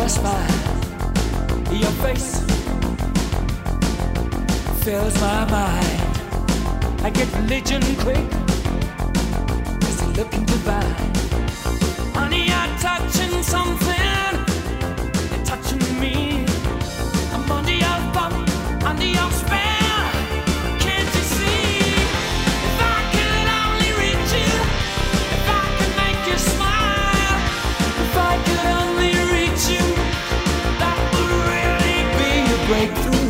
smile, your face fills my mind. I get religion quick, cause you're looking divine. Honey, you're touching something, you're touching me. I'm under your thumb, under your spell. Can't you see? If I could only reach you, if I could make you smile, if I could only reach you, that would really be a breakthrough.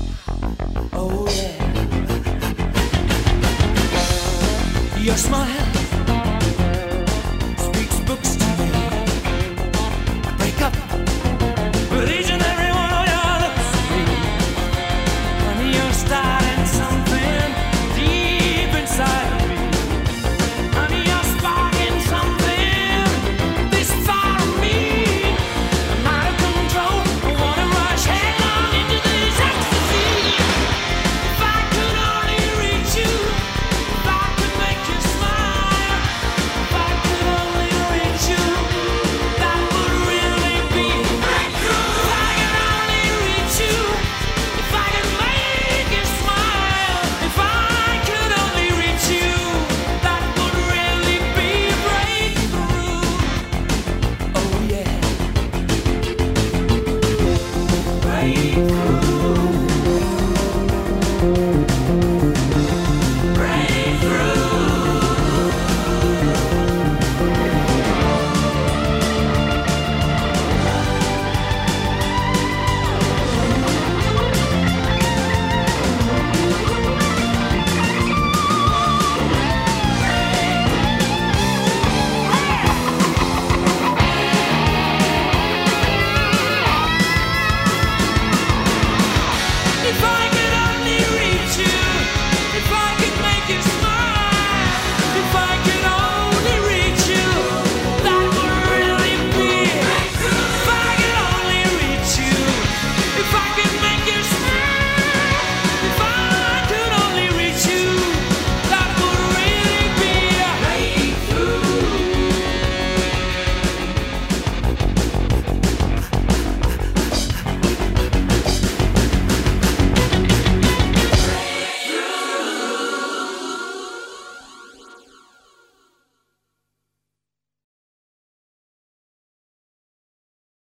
Your smile